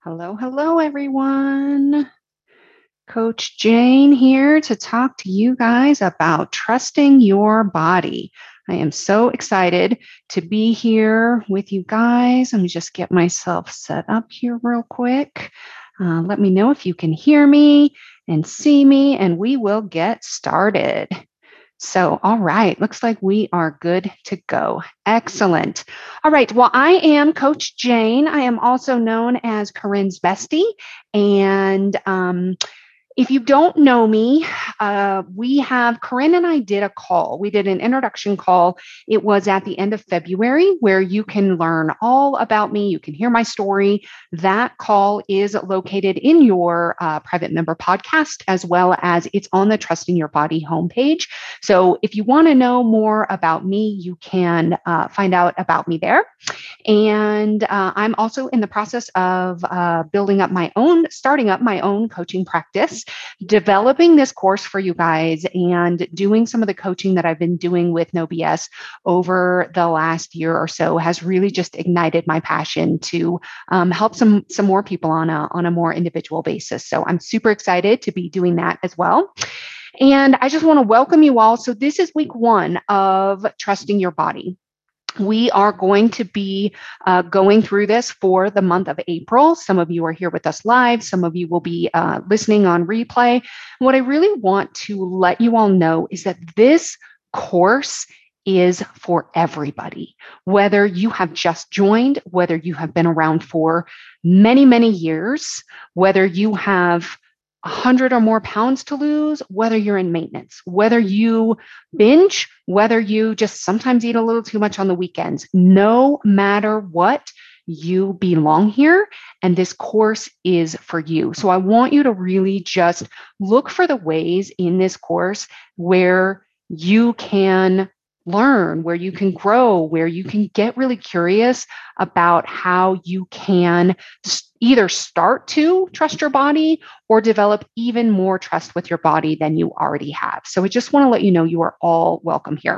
Hello, hello, everyone. Coach Jane here to talk to you guys about trusting your body. I am so excited to be here with you guys. Let me just get myself set up here real quick. Let me know if you can hear me and see me, and we will get started. So, all right, looks like we are good to go. Excellent. All right, well, I am Coach Jane. I am also known as Corinne's bestie. And if you don't know me, Corinne and I did a call. We did an introduction call. It was at the end of February where you can learn all about me. You can hear my story. That call is located in your private member podcast, as well as it's on the Trusting Your Body homepage. So if you want to know more about me, you can find out about me there. And I'm also in the process of starting up my own coaching practice, developing this course for you guys, and doing some of the coaching that I've been doing with No BS over the last year or so has really just ignited my passion to help some more people on a more individual basis. So I'm super excited to be doing that as well. And I just want to welcome you all. So this is week 1 of Trusting Your Body. We are going to be going through this for the month of April. Some of you are here with us live. Some of you will be listening on replay. What I really want to let you all know is that this course is for everybody, whether you have just joined, whether you have been around for many, many years, whether you have 100 or more pounds to lose, whether you're in maintenance, whether you binge, whether you just sometimes eat a little too much on the weekends. No matter what, you belong here, and this course is for you. So I want you to really just look for the ways in this course where you can learn, where you can grow, where you can get really curious about how you can either start to trust your body or develop even more trust with your body than you already have. So I just want to let you know you are all welcome here.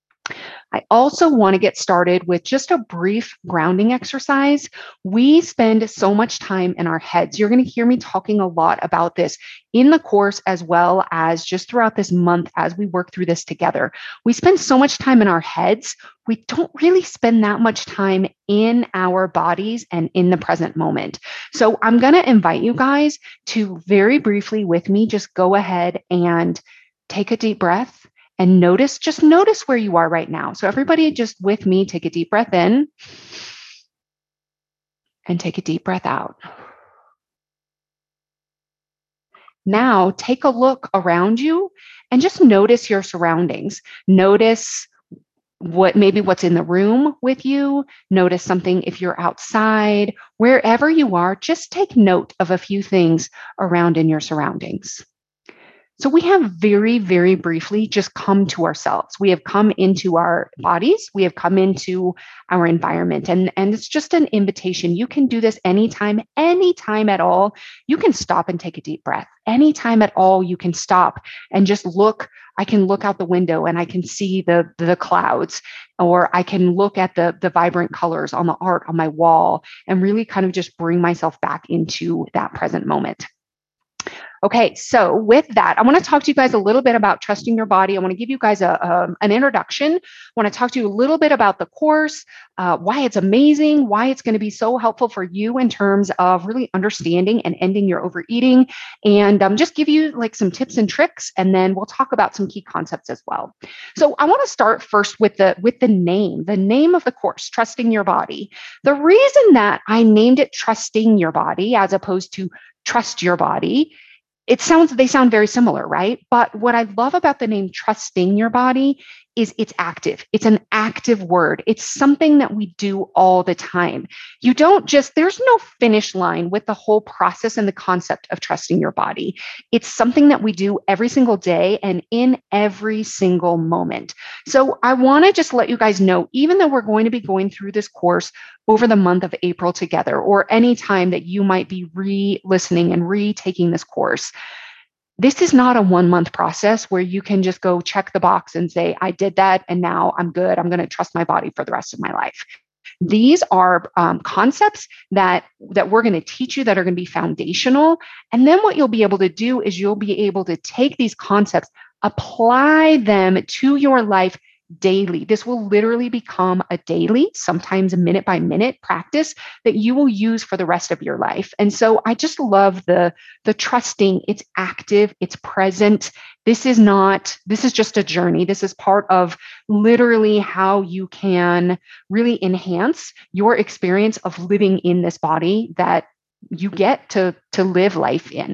I also want to get started with just a brief grounding exercise. We spend so much time in our heads. You're going to hear me talking a lot about this in the course as well as just throughout this month as we work through this together. We spend so much time in our heads. We don't really spend that much time in our bodies and in the present moment. So I'm going to invite you guys to very briefly with me, just go ahead and take a deep breath. And just notice where you are right now. So everybody just with me, take a deep breath in and take a deep breath out. Now take a look around you and just notice your surroundings. Notice what's in the room with you. Notice something if you're outside, wherever you are, just take note of a few things around in your surroundings. So we have very, very briefly just come to ourselves. We have come into our bodies. We have come into our environment. And it's just an invitation. You can do this anytime at all. You can stop and take a deep breath. Anytime at all, you can stop and just look. I can look out the window and I can see the clouds, or I can look at the vibrant colors on the art on my wall and really kind of just bring myself back into that present moment. Okay, so with that, I want to talk to you guys a little bit about trusting your body. I want to give you guys an introduction. I want to talk to you a little bit about the course, why it's amazing, why it's going to be so helpful for you in terms of really understanding and ending your overeating, and just give you like some tips and tricks, and then we'll talk about some key concepts as well. So I want to start first with the name of the course, Trusting Your Body. The reason that I named it Trusting Your Body as opposed to Trust Your Body, they sound very similar, right? But what I love about the name Trusting Your Body is it's active. It's an active word. It's something that we do all the time. There's no finish line with the whole process and the concept of trusting your body. It's something that we do every single day and in every single moment. So I want to just let you guys know, even though we're going to be going through this course over the month of April together, or any time that you might be re-listening and retaking this course, this is not a 1-month process where you can just go check the box and say, I did that and now I'm good. I'm going to trust my body for the rest of my life. These are concepts that we're going to teach you that are going to be foundational. And then what you'll be able to do is you'll be able to take these concepts, apply them to your life daily. This will literally become a daily, sometimes a minute by minute practice that you will use for the rest of your life. And so I just love the trusting. It's active, it's present. This is just a journey. This is part of literally how you can really enhance your experience of living in this body that you get to live life in.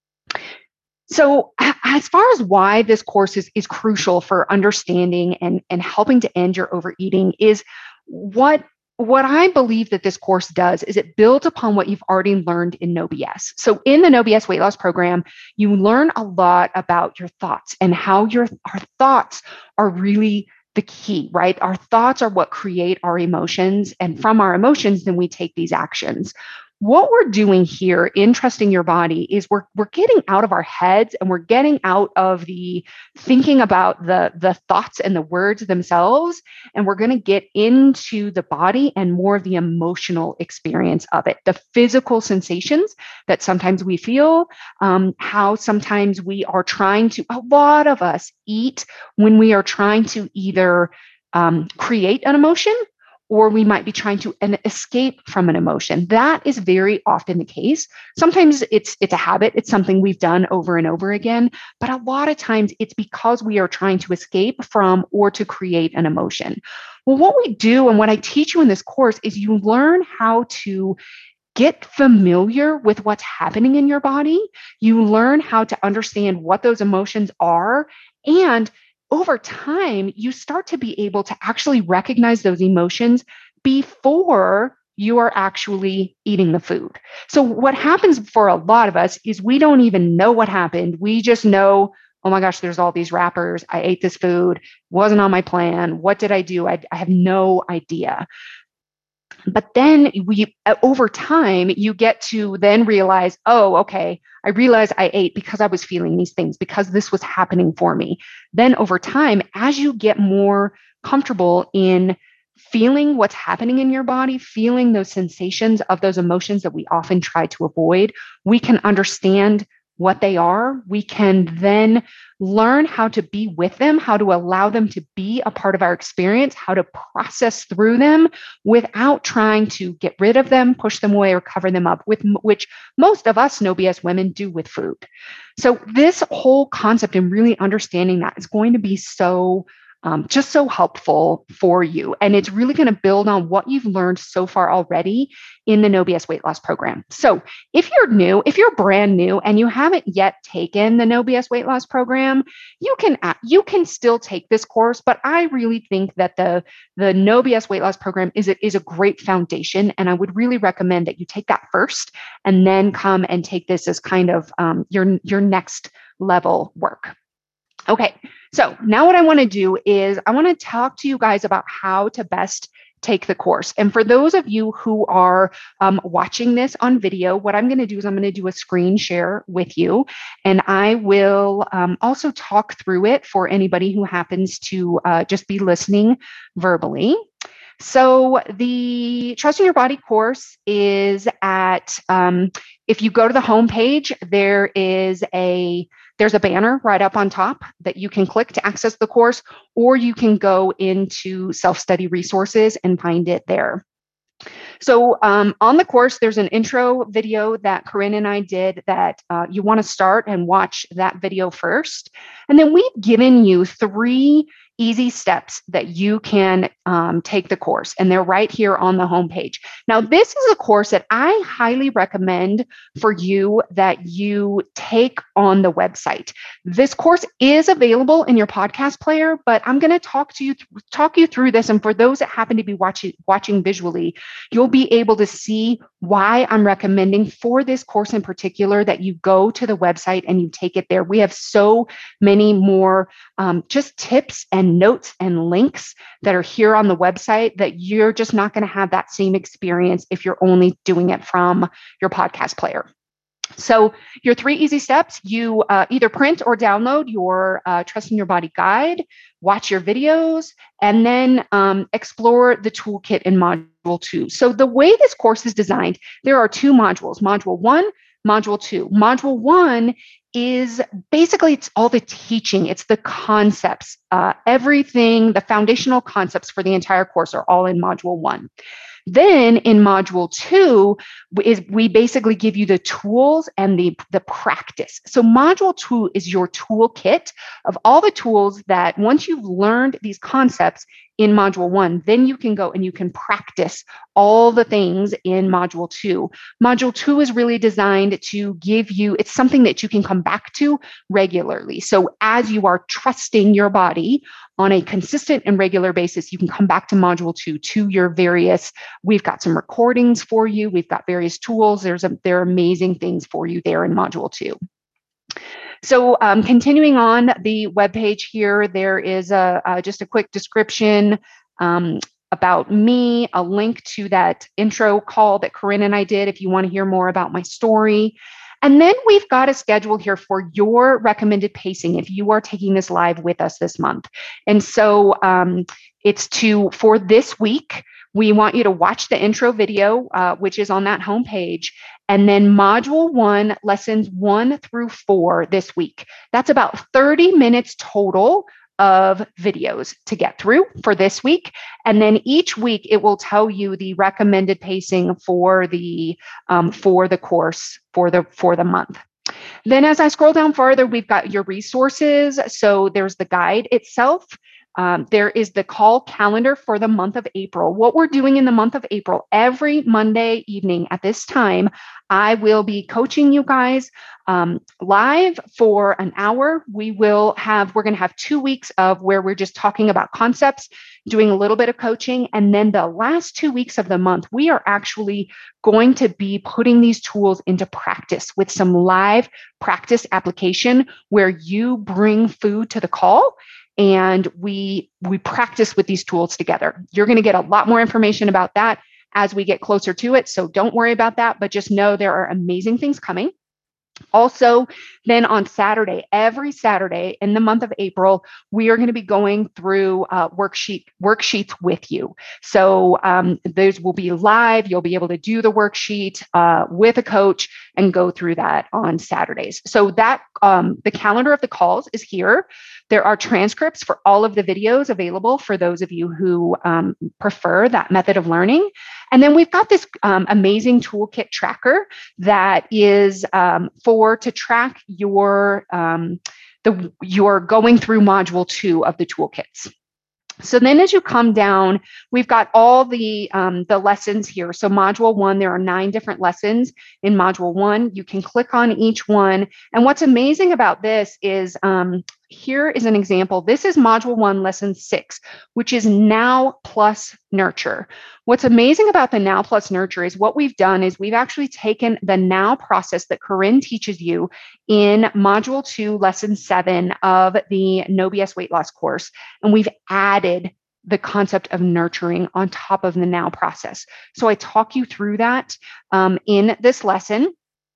So as far as why this course is crucial for understanding and helping to end your overeating is what I believe that this course does is it builds upon what you've already learned in No BS. So in the No BS weight loss program, you learn a lot about your thoughts and how our thoughts are really the key, right? Our thoughts are what create our emotions. And from our emotions, then we take these actions. What we're doing here in Trusting Your Body is we're getting out of our heads and we're getting out of the thinking about the thoughts and the words themselves. And we're going to get into the body and more of the emotional experience of it, the physical sensations that sometimes we feel, how sometimes we are trying to, a lot of us eat when we are trying to either create an emotion, or we might be trying to escape from an emotion. That is very often the case. Sometimes it's a habit. It's something we've done over and over again. But a lot of times it's because we are trying to escape from or to create an emotion. Well, what we do and what I teach you in this course is you learn how to get familiar with what's happening in your body. You learn how to understand what those emotions are, and over time, you start to be able to actually recognize those emotions before you are actually eating the food. So what happens for a lot of us is we don't even know what happened. We just know, oh my gosh, there's all these wrappers. I ate this food, wasn't on my plan. What did I do? I have no idea. But then over time, you get to then realize, oh, okay, I realized I ate because I was feeling these things, because this was happening for me. Then over time, as you get more comfortable in feeling what's happening in your body, feeling those sensations of those emotions that we often try to avoid, we can understand what they are. We can then learn how to be with them, how to allow them to be a part of our experience, how to process through them without trying to get rid of them, push them away, or cover them up, with which most of us No BS women do with food. So this whole concept and really understanding that is going to be just so helpful for you. And it's really going to build on what you've learned so far already in the No BS weight loss program. So if you're brand new and you haven't yet taken the No BS weight loss program, you can still take this course. But I really think that the No BS weight loss program is a great foundation. And I would really recommend that you take that first and then come and take this as kind of your next level work. Okay, so now what I want to do is I want to talk to you guys about how to best take the course. And for those of you who are watching this on video, what I'm going to do is I'm going to do a screen share with you, and I will also talk through it for anybody who happens to just be listening verbally. So the Trusting Your Body course is at, if you go to the homepage, there's a banner right up on top that you can click to access the course, or you can go into self-study resources and find it there. So on the course, there's an intro video that Corinne and I did that you want to start and watch that video first. And then we've given you 3 easy steps that you can take the course, and they're right here on the homepage. Now, this is a course that I highly recommend for you that you take on the website. This course is available in your podcast player, but I'm going to talk you through this. And for those that happen to be watching visually, you'll be able to see why I'm recommending for this course in particular that you go to the website and you take it there. We have so many more just tips and notes and links that are here on the website that you're just not going to have that same experience if you're only doing it from your podcast player. So your 3 easy steps, you either print or download your Trusting Your Body guide, watch your videos, and then explore the toolkit in module 2. So the way this course is designed, there are 2 modules, module 1, module 2. Module 1 is basically, it's all the teaching. It's the concepts, everything, the foundational concepts for the entire course are all in module 1. Then in module 2 is we basically give you the tools and the practice. So module 2 is your toolkit of all the tools that once you've learned these concepts in module 1, then you can go and you can practice all the things in module 2. Module 2 is really designed to give you, it's something that you can come back to regularly. So as you are trusting your body on a consistent and regular basis, you can come back to module 2 to your various, we've got some recordings for you. We've got various tools. There are amazing things for you there in module 2. So continuing on the webpage here, there is just a quick description about me, a link to that intro call that Corinne and I did if you want to hear more about my story. And then we've got a schedule here for your recommended pacing if you are taking this live with us this month. And so for this week, we want you to watch the intro video, which is on that homepage, and then module 1, lessons 1 through 4 this week. That's about 30 minutes total of videos to get through for this week. And then each week it will tell you the recommended pacing for the course for the month. Then as I scroll down farther, we've got your resources. So there's the guide itself. There is the call calendar for the month of April. What we're doing in the month of April, every Monday evening at this time, I will be coaching you guys live for an hour. We're going to have 2 weeks of where we're just talking about concepts, doing a little bit of coaching. And then the last 2 weeks of the month, we are actually going to be putting these tools into practice with some live practice application where you bring food to the call and we practice with these tools together. You're going to get a lot more information about that as we get closer to it. So don't worry about that, but just know there are amazing things coming. Also, then on Saturday, every Saturday in the month of April, we are going to be going through worksheets with you. So those will be live. You'll be able to do the worksheet with a coach and go through that on Saturdays. So that the calendar of the calls is here. There are transcripts for all of the videos available for those of you who prefer that method of learning. And then we've got this amazing toolkit tracker that is to track your going through module 2 of the toolkits. So then as you come down, we've got all the lessons here. So module 1, there are 9 different lessons in module 1. You can click on each one. And what's amazing about this is here is an example. This is module 1, lesson 6, which is now plus nurture. What's amazing about the now plus nurture is what we've done is we've actually taken the now process that Corinne teaches you in module 2, lesson 7 of the No BS weight loss course. And we've added the concept of nurturing on top of the now process. So I talk you through that in this lesson.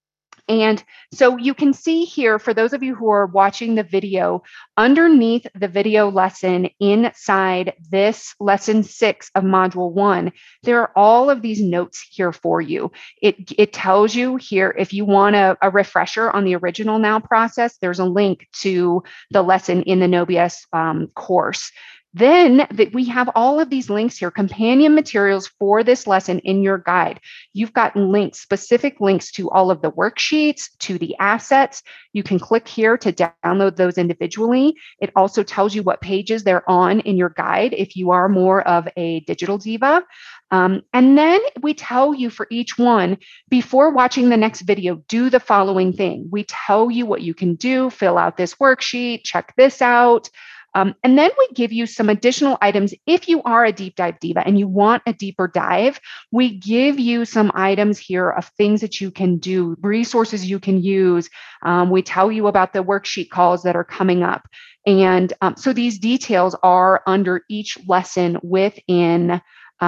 And so you can see here, for those of you who are watching the video, underneath the video lesson inside this lesson 6 of module 1, there are all of these notes here for you. It tells you here, if you want a refresher on the original now process, there's a link to the lesson in the No BS course. Then we have all of these links here, companion materials for this lesson in your guide. You've got links, specific links to all of the worksheets, to the assets. You can click here to download those individually. It also tells you what pages they're on in your guide if you are more of a digital diva. And then we tell you for each one, before watching the next video, do the following thing. We tell you what you can do, fill out this worksheet, check this out. And then we give you some additional items. If you are a deep dive diva and you want a deeper dive, we give you some items here of things that you can do, resources you can use. We tell you about the worksheet calls that are coming up. And so these details are under each lesson within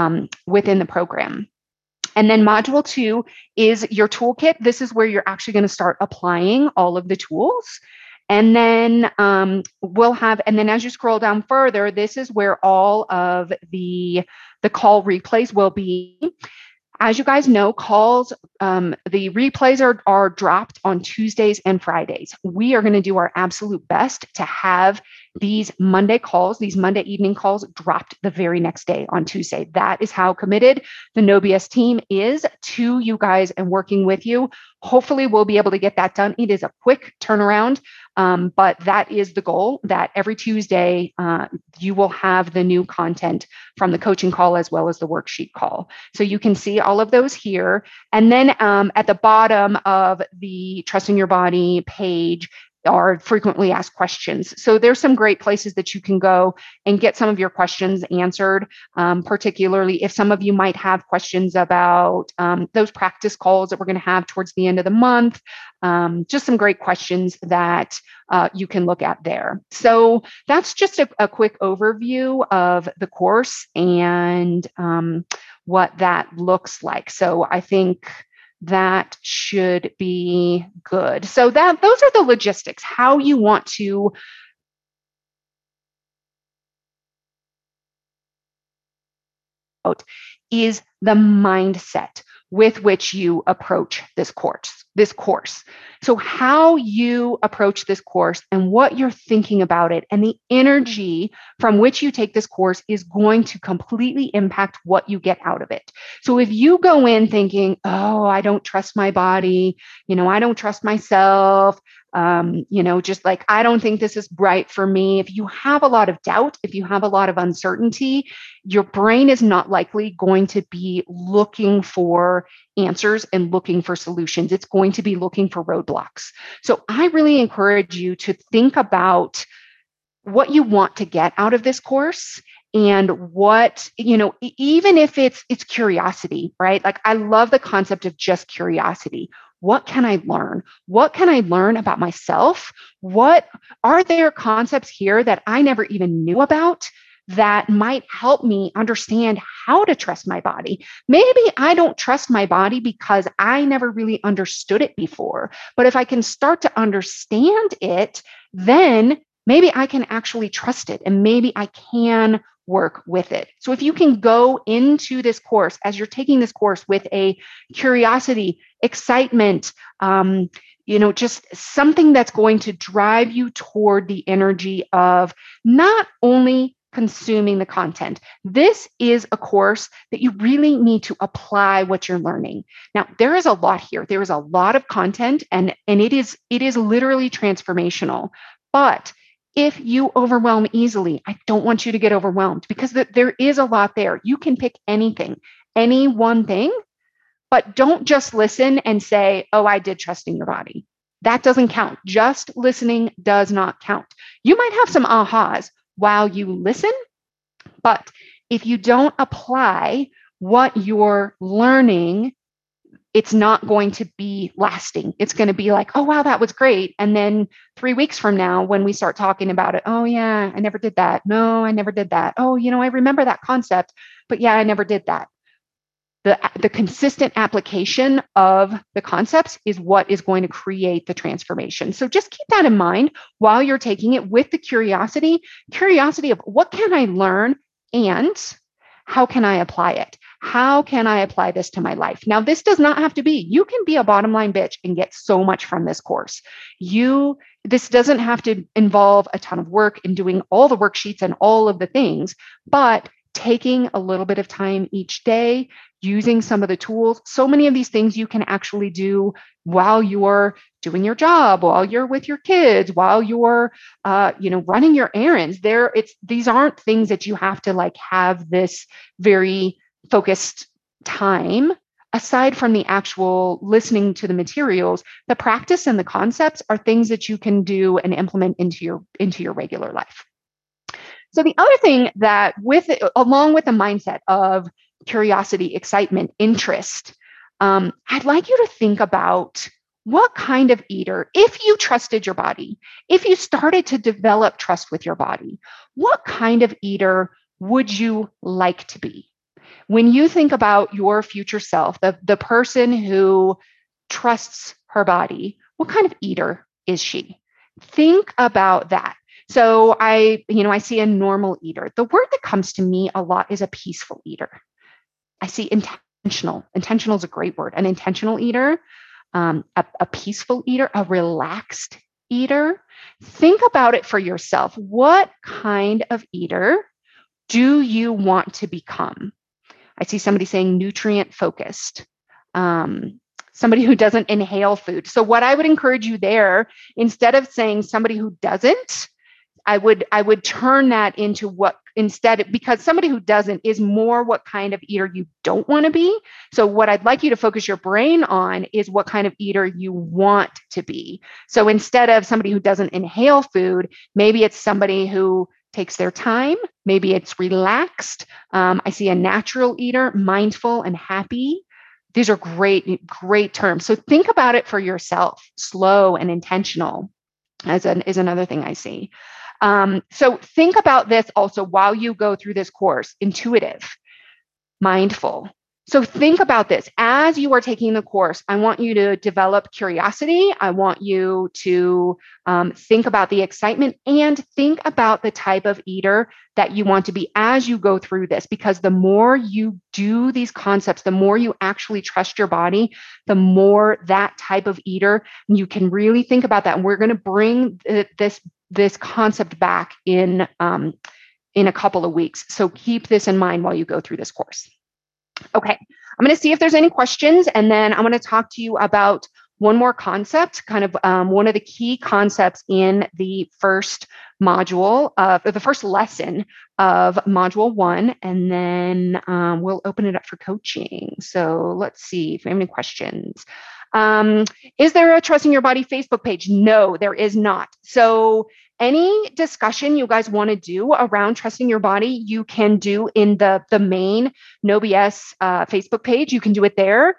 the program. And then module 2 is your toolkit. This is where you're actually going to start applying all of the tools. And then and then as you scroll down further, this is where all of the call replays will be. As you guys know, the replays are dropped on Tuesdays and Fridays. We are going to do our absolute best to have these Monday evening calls dropped the very next day on Tuesday. That is how committed the No BS team is to you guys and working with you. Hopefully, we'll be able to get that done. It is a quick turnaround, but that is the goal, that every Tuesday you will have the new content from the coaching call as well as the worksheet call. So you can see all of those here. And then at the bottom of the Trusting Your Body page are frequently asked questions. So there's some great places that you can go and get some of your questions answered, particularly if some of you might have questions about those practice calls that we're going to have towards the end of the month. Just some great questions that you can look at there. So that's just a quick overview of the course and what that looks like. So I think that should be good. So those are the logistics, how you want to is the mindset with which you approach this course. So how you approach this course and what you're thinking about it and the energy from which you take this course is going to completely impact what you get out of it. So if you go in thinking, oh, I don't trust my body, I don't trust myself, just like, I don't think this is right for me. If you have a lot of doubt, if you have a lot of uncertainty, your brain is not likely going to be looking for answers and looking for solutions. It's going to be looking for roadblocks. So I really encourage you to think about what you want to get out of this course and what, even if it's curiosity, right? Like, I love the concept of just curiosity. What can I learn? What can I learn about myself? What are there concepts here that I never even knew about that might help me understand how to trust my body? Maybe I don't trust my body because I never really understood it before. But if I can start to understand it, then maybe I can actually trust it and maybe I can work with it. So if you can go into this course, as you're taking this course, with a curiosity, excitement, just something that's going to drive you toward the energy of not only consuming the content. This is a course that you really need to apply what you're learning. Now, there is a lot here. There is a lot of content, and it is literally transformational. But if you overwhelm easily, I don't want you to get overwhelmed, because there is a lot there. You can pick anything, any one thing, but don't just listen and say, oh, I did Trusting Your Body. That doesn't count. Just listening does not count. You might have some ahas while you listen, but if you don't apply what you're learning, it's not going to be lasting. It's going to be like, oh, wow, that was great. And then 3 weeks from now, when we start talking about it, oh, yeah, I never did that. No, I never did that. Oh, I remember that concept, but yeah, I never did that. The consistent application of the concepts is what is going to create the transformation. So just keep that in mind while you're taking it, with the curiosity of what can I learn and how can I apply it? How can I apply this to my life? Now, this does not have to be, you can be a bottom line bitch and get so much from this course. This doesn't have to involve a ton of work in doing all the worksheets and all of the things, but taking a little bit of time each day, using some of the tools. So many of these things you can actually do while you're doing your job, while you're with your kids, while you're, running your errands. These aren't things that you have to have this very focused time. Aside from the actual listening to the materials, the practice and the concepts are things that you can do and implement into your regular life. So the other thing that along with the mindset of curiosity, excitement, interest, I'd like you to think about what kind of eater, if you trusted your body, if you started to develop trust with your body, what kind of eater would you like to be? When you think about your future self, the person who trusts her body, what kind of eater is she? Think about that. So I see a normal eater. The word that comes to me a lot is a peaceful eater. I see intentional. Intentional is a great word. An intentional eater, a peaceful eater, a relaxed eater. Think about it for yourself. What kind of eater do you want to become? I see somebody saying nutrient focused. Somebody who doesn't inhale food. So what I would encourage you there, instead of saying somebody who doesn't, I would turn that into what instead, because somebody who doesn't is more what kind of eater you don't want to be. So what I'd like you to focus your brain on is what kind of eater you want to be. So instead of somebody who doesn't inhale food, maybe it's somebody who takes their time. Maybe it's relaxed. I see a natural eater, mindful and happy. These are great, great terms. So think about it for yourself. Slow and intentional is another thing I see. So think about this also while you go through this course. Intuitive, mindful. So think about this as you are taking the course. I want you to develop curiosity. I want you to think about the excitement and think about the type of eater that you want to be as you go through this, because the more you do these concepts, the more you actually trust your body, the more that type of eater, you can really think about that. And we're going to bring this concept back in a couple of weeks. So keep this in mind while you go through this course. Okay, I'm going to see if there's any questions, and then I'm going to talk to you about one more concept, kind of one of the key concepts in the first module of the first lesson of module 1, and then we'll open it up for coaching. So let's see if we have any questions. Is there a Trusting Your Body Facebook page? No, there is not. So any discussion you guys want to do around trusting your body, you can do in the main No BS Facebook page. You can do it there.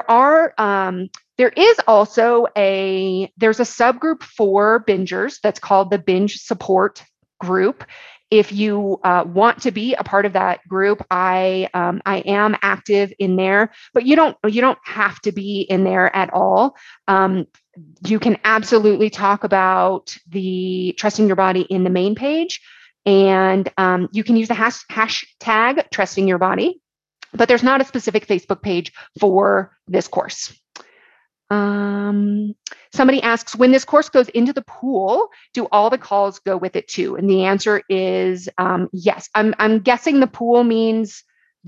There is also there's a subgroup for bingers that's called the Binge Support Group. If you want to be a part of that group, I am active in there, but you don't have to be in there at all. You can absolutely talk about the Trusting Your Body in the main page, and you can use the hashtag Trusting Your Body, but there's not a specific Facebook page for this course. Somebody asks, when this course goes into the pool, do all the calls go with it too? And the answer is yes. I'm guessing the pool means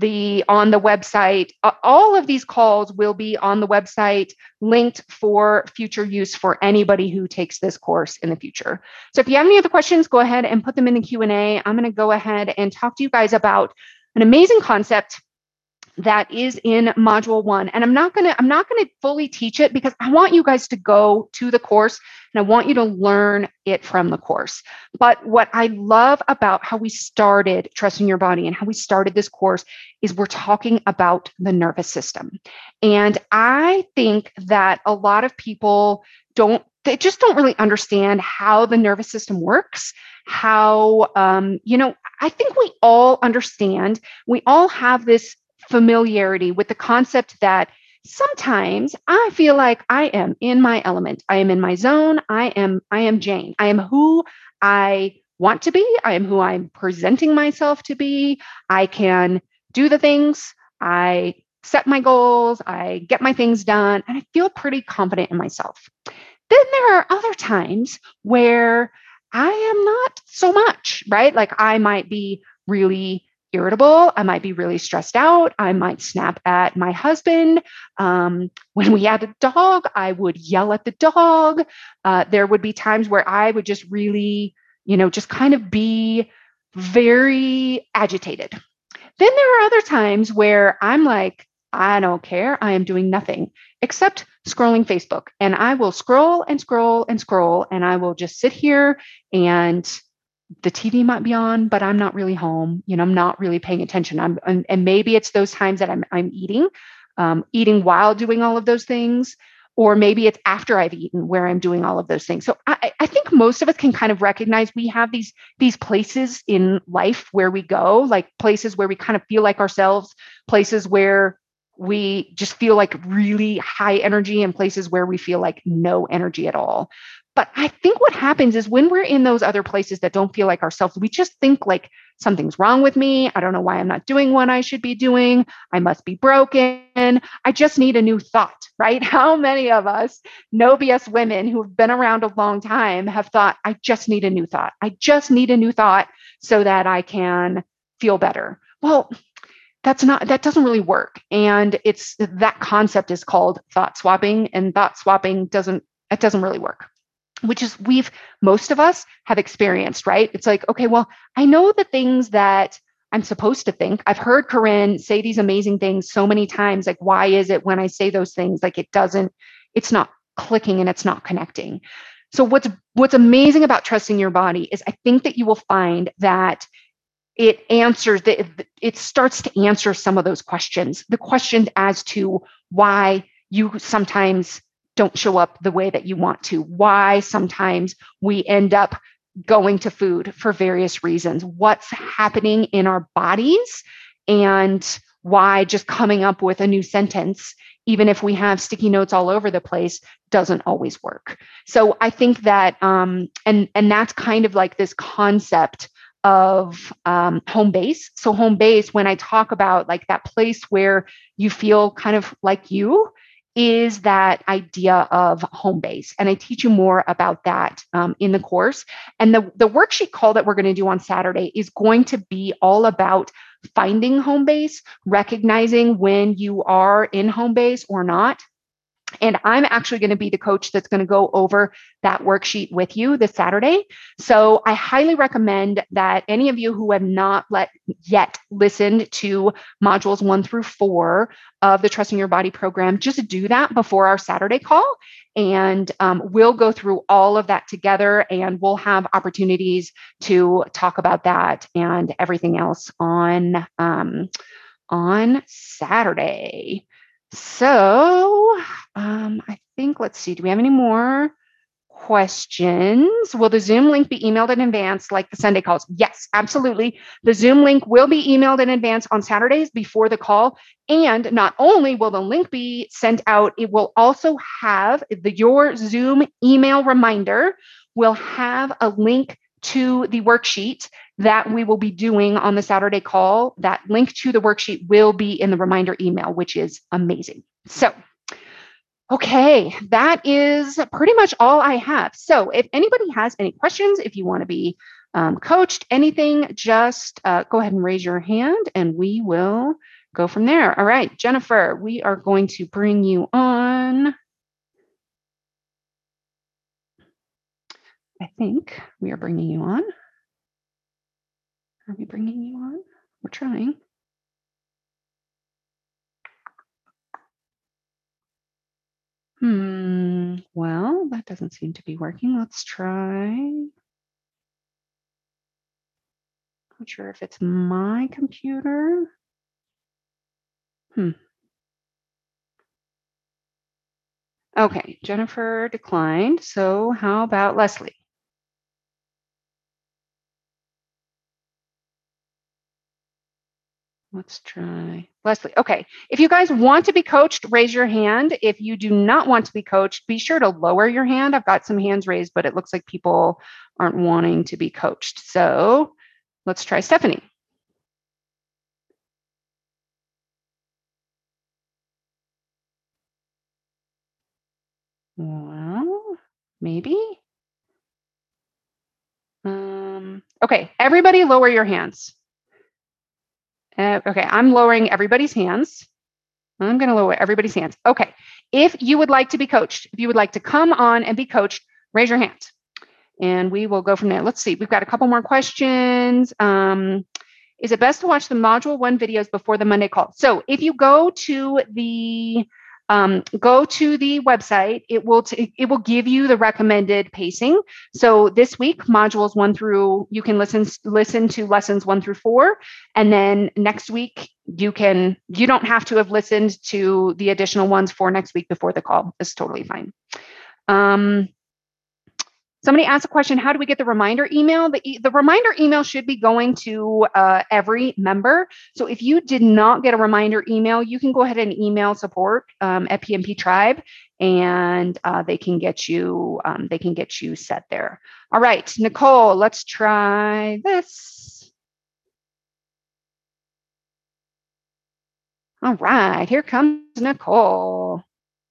on the website. All of these calls will be on the website, linked for future use for anybody who takes this course in the future. So if you have any other questions, go ahead and put them in the Q&A. I'm going to go ahead and talk to you guys about an amazing concept that is in module 1. And I'm not going to fully teach it because I want you guys to go to the course and I want you to learn it from the course. But what I love about how we started Trusting Your Body and how we started this course is we're talking about the nervous system. And I think that a lot of people they just don't really understand how the nervous system works, how, I think we all understand, we all have this familiarity with the concept that sometimes I feel like I am in my element. I am in my zone. I am Jane. I am who I want to be. I am who I'm presenting myself to be. I can do the things. I set my goals. I get my things done. And I feel pretty confident in myself. Then there are other times where I am not so much, right? Like I might be really irritable. I might be really stressed out. I might snap at my husband. When we had a dog, I would yell at the dog. There would be times where I would just really, just kind of be very agitated. Then there are other times where I'm like, I don't care. I am doing nothing except scrolling Facebook. And I will scroll and scroll and scroll. And I will just sit here and the TV might be on, but I'm not really home. I'm not really paying attention. And maybe it's those times that I'm eating while doing all of those things, or maybe it's after I've eaten where I'm doing all of those things. So I think most of us can kind of recognize we have these places in life where we go, like places where we kind of feel like ourselves, places where we just feel like really high energy, and places where we feel like no energy at all. But I think what happens is when we're in those other places that don't feel like ourselves, we just think like something's wrong with me. I don't know why I'm not doing what I should be doing. I must be broken. I just need a new thought, right? How many of us, no BS women who've been around a long time, have thought, I just need a new thought. I just need a new thought so that I can feel better. Well, that doesn't really work. And it's that concept is called thought swapping, and thought swapping doesn't really work, which is most of us have experienced, right? It's like, okay, well, I know the things that I'm supposed to think. I've heard Corinne say these amazing things so many times. Like, why is it when I say those things, like it's not clicking and it's not connecting? So what's amazing about trusting your body is I think that you will find that it starts to answer some of those questions, the questions as to why you sometimes don't show up the way that you want to, why sometimes we end up going to food for various reasons, what's happening in our bodies, and why just coming up with a new sentence, even if we have sticky notes all over the place, doesn't always work. So I think that, and that's kind of like this concept of home base. So home base, when I talk about like that place where you feel kind of like you, is that idea of home base. And I teach you more about that in the course. And the worksheet call that we're going to do on Saturday is going to be all about finding home base, recognizing when you are in home base or not. And I'm actually going to be the coach that's going to go over that worksheet with you this Saturday. So I highly recommend that any of you who have not yet listened to modules 1 through 4 of the Trusting Your Body program, just do that before our Saturday call. And we'll go through all of that together, and we'll have opportunities to talk about that and everything else on Saturday. So I think, let's see, do we have any more questions? Will the Zoom link be emailed in advance like the Sunday calls? Yes, absolutely. The Zoom link will be emailed in advance on Saturdays before the call. And not only will the link be sent out, it will also have your Zoom email reminder will have a link to the worksheet that we will be doing on the Saturday call. That link to the worksheet will be in the reminder email, which is amazing. So, okay, that is pretty much all I have. So if anybody has any questions, if you want to be coached, anything, just go ahead and raise your hand and we will go from there. All right, Jennifer, we are going to bring you on. I think we are bringing you on. Are we bringing you on? We're trying. Well, that doesn't seem to be working. Let's try. Not sure if it's my computer. Okay, Jennifer declined. So how about Leslie? Let's try Leslie. Okay, if you guys want to be coached, raise your hand. If you do not want to be coached, be sure to lower your hand. I've got some hands raised, but it looks like people aren't wanting to be coached. So let's try Stephanie. Well, maybe. Okay, everybody lower your hands. Okay, I'm lowering everybody's hands. I'm going to lower everybody's hands. Okay, if you would like to be coached, if you would like to come on and be coached, raise your hand. And we will go from there. Let's see, we've got a couple more questions. Is it best to watch the module 1 videos before the Monday call? So if you go to the website, it will give you the recommended pacing. So this week, modules 1 through, you can listen to lessons 1 through 4. And then next week, you don't have to have listened to the additional ones for next week before the call. It's totally fine. Somebody asked a question, how do we get the reminder email? The reminder email should be going to every member. So if you did not get a reminder email, you can go ahead and email support at PMP Tribe, and they can get you set there. All right, Nicole, let's try this. All right, here comes Nicole.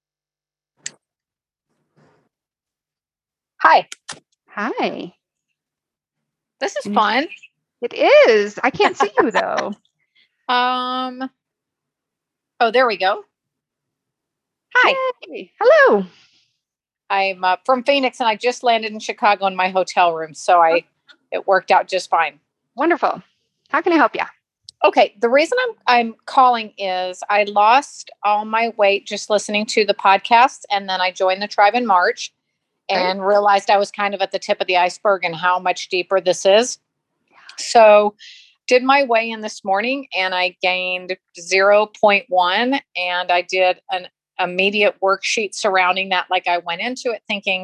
Hi. Hi. This is fun. It is. I can't see you though. Oh, there we go. Hi. Yay. Hello. I'm from Phoenix, and I just landed in Chicago in my hotel room, so it worked out just fine. Wonderful. How can I help you? Okay. The reason I'm calling is I lost all my weight just listening to the podcast, and then I joined the tribe in March and realized I was kind of at the tip of the iceberg and how much deeper this is. So did my weigh-in this morning, and I gained 0.1, and I did an immediate worksheet surrounding that. Like, I went into it thinking,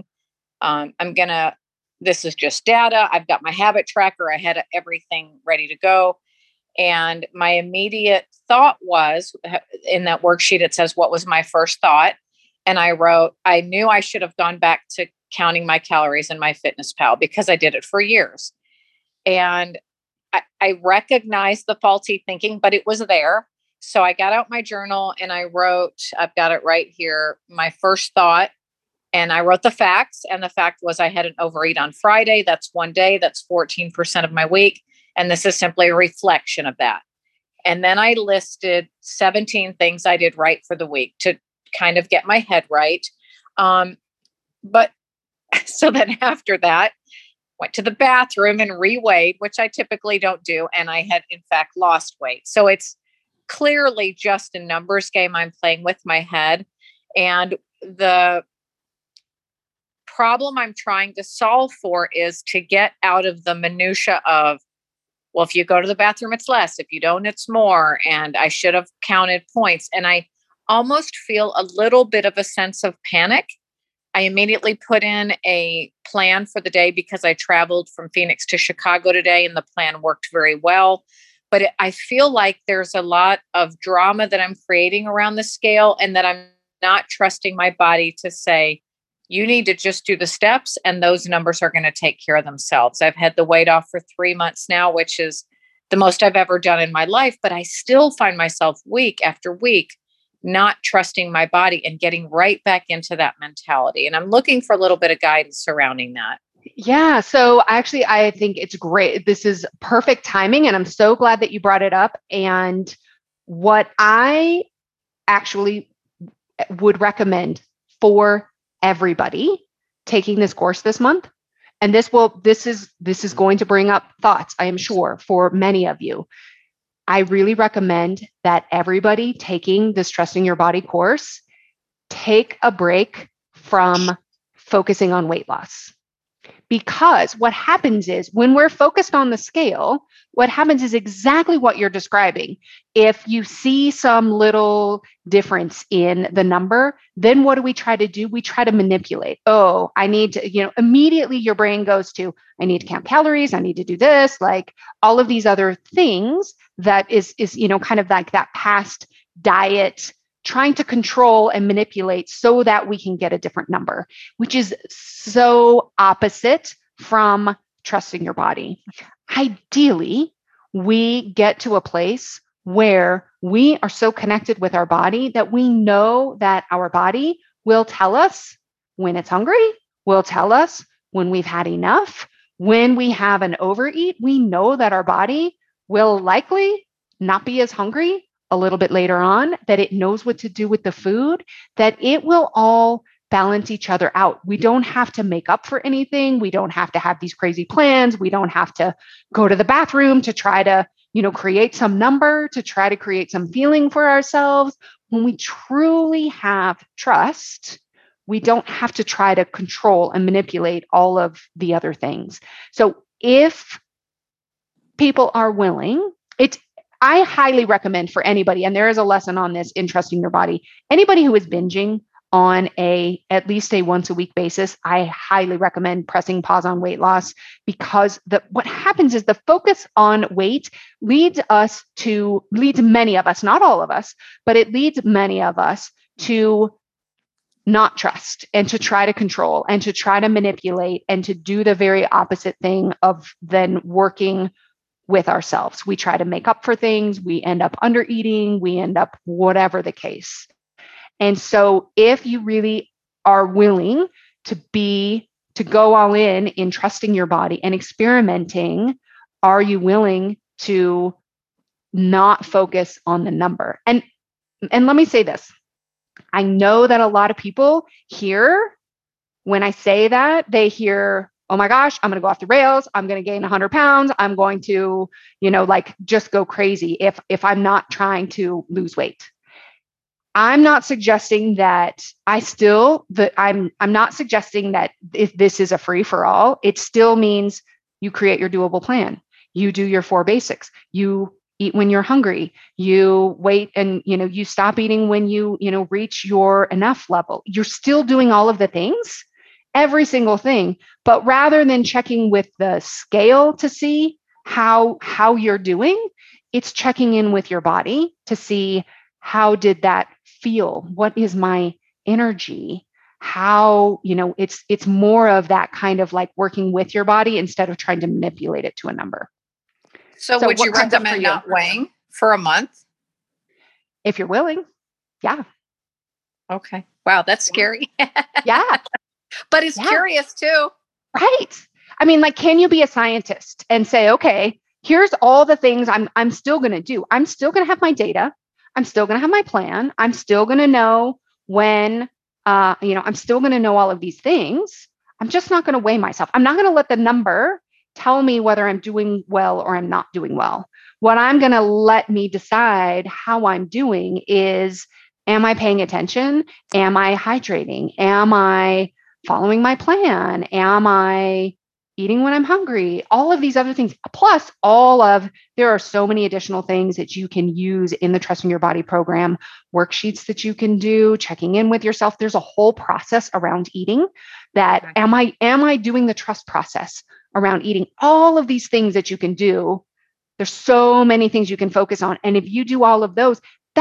this is just data. I've got my habit tracker. I had everything ready to go. And my immediate thought was, in that worksheet, it says, what was my first thought? And I wrote, I knew I should have gone back to counting my calories in MyFitnessPal because I did it for years. And I recognized the faulty thinking, but it was there. So I got out my journal and I wrote, I've got it right here, my first thought. And I wrote the facts. And the fact was I had an overeat on Friday. That's one day. That's 14% of my week. And this is simply a reflection of that. And then I listed 17 things I did right for the week to kind of get my head right. But so then after that, went to the bathroom and reweighed, which I typically don't do. And I had, in fact, lost weight. So it's clearly just a numbers game I'm playing with my head. And the problem I'm trying to solve for is to get out of the minutia of, well, if you go to the bathroom, it's less. If you don't, it's more. And I should have counted points. And I almost feel a little bit of a sense of panic. I immediately put in a plan for the day because I traveled from Phoenix to Chicago today, and the plan worked very well. But I feel like there's a lot of drama that I'm creating around the scale, and that I'm not trusting my body to say, you need to just do the steps and those numbers are going to take care of themselves. I've had the weight off for 3 months now, which is the most I've ever done in my life, but I still find myself week after week not trusting my body and getting right back into that mentality. And I'm looking for a little bit of guidance surrounding that. Yeah. So actually, I think it's great. This is perfect timing. And I'm so glad that you brought it up. And what I actually would recommend for everybody taking this course this month, and this is going to bring up thoughts, I am sure, for many of you. I really recommend that everybody taking this Trusting Your Body course take a break from focusing on weight loss. Because what happens is when we're focused on the scale, what happens is exactly what you're describing. If you see some little difference in the number, then what do we try to do? We try to manipulate. Oh, I need to, immediately your brain goes to, I need to count calories. I need to do this, like all of these other things that is, kind of like that past diet, trying to control and manipulate so that we can get a different number, which is so opposite from trusting your body. Ideally, we get to a place where we are so connected with our body that we know that our body will tell us when it's hungry, will tell us when we've had enough. When we have an overeat, we know that our body will likely not be as hungry a little bit later on, that it knows what to do with the food, that it will all balance each other out. We don't have to make up for anything. We don't have to have these crazy plans. We don't have to go to the bathroom to try to, create some number, to try to create some feeling for ourselves. When we truly have trust, we don't have to try to control and manipulate all of the other things. So if people are willing, I highly recommend for anybody, and there is a lesson on this in Trusting Your Body, anybody who is binging on at least a once a week basis. I highly recommend pressing pause on weight loss, because what happens is the focus on weight leads many of us, not all of us, but it leads many of us to not trust and to try to control and to try to manipulate and to do the very opposite thing of then working with ourselves. We try to make up for things. We end up under eating. We end up whatever the case. And so if you really are willing to go all in trusting your body and experimenting, are you willing to not focus on the number? And let me say this. I know that a lot of people hear, when I say that, they hear, oh my gosh, I'm going to go off the rails. I'm going to gain 100 pounds. I'm going to, just go crazy if I'm not trying to lose weight. I'm not suggesting that I'm not suggesting that if this is a free for all. It still means you create your doable plan. You do your 4 basics. You eat when you're hungry. You wait and, you stop eating when you reach your enough level. You're still doing all of the things, every single thing. But rather than checking with the scale to see how you're doing, it's checking in with your body to see, how did that feel? What is my energy? How, it's more of that kind of like working with your body instead of trying to manipulate it to a number. So would you recommend not weighing for a month? If you're willing. Yeah. Okay. Wow. That's scary. Yeah. But it's curious too. Right. I mean, like, can you be a scientist and say, okay, here's all the things I'm still going to do. I'm still going to have my data. I'm still going to have my plan. I'm still going to know when, I'm still going to know all of these things. I'm just not going to weigh myself. I'm not going to let the number tell me whether I'm doing well or I'm not doing well. What I'm going to let me decide how I'm doing is, am I paying attention? Am I hydrating? Am I following my plan? Am I eating when I'm hungry? All of these other things, plus there are so many additional things that you can use in the Trusting Your Body program, worksheets that you can do, checking in with yourself. There's a whole process around eating that, am I doing the trust process around eating? All of these things that you can do. There's so many things you can focus on. And if you do all of those,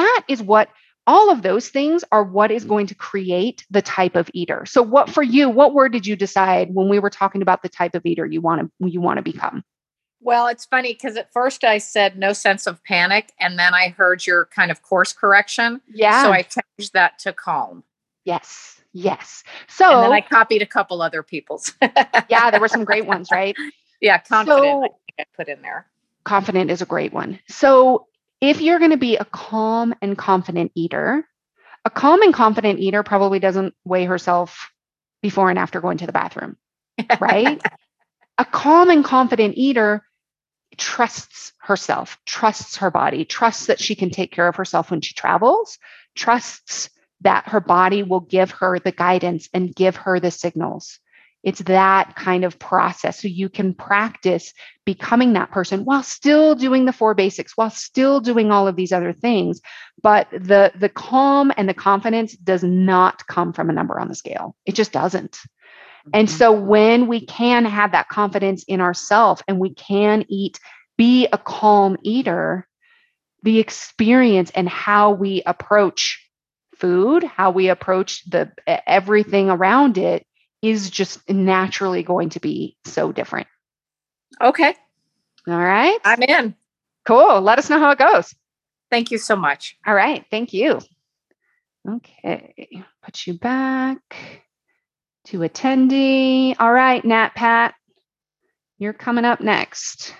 all of those things are what is going to create the type of eater. So what word did you decide when we were talking about the type of eater you want to become? Well, it's funny because at first I said no sense of panic, and then I heard your kind of course correction. Yeah. So I changed that to calm. Yes. So, and then I copied a couple other people's. Yeah, there were some great ones, right? Yeah, confident. I put in there. Confident is a great one. So if you're going to be a calm and confident eater, probably doesn't weigh herself before and after going to the bathroom, right? A calm and confident eater trusts herself, trusts her body, trusts that she can take care of herself when she travels, trusts that her body will give her the guidance and give her the signals. It's that kind of process. So you can practice becoming that person while still doing the 4 basics, while still doing all of these other things. But the calm and the confidence does not come from a number on the scale. It just doesn't. And so when we can have that confidence in ourselves and we can be a calm eater, the experience and how we approach food, how we approach everything around it is just naturally going to be so different. Okay. All right. I'm in. Cool. Let us know how it goes. Thank you so much. All right. Thank you. Okay. Put you back to attendee. All right, Nat Pat, you're coming up next.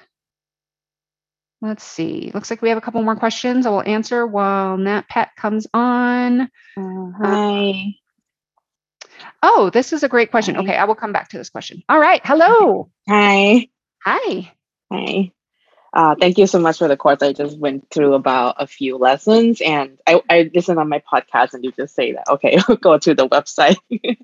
Let's see. Looks like we have a couple more questions I will answer while Nat Pat comes on. Hi. Oh, this is a great question. Okay, I will come back to this question. All right. Hello. Hi. Hi. Hi. Thank you so much for the course. I just went through about a few lessons, and I listened on my podcast, and you just say that, okay, go to the website.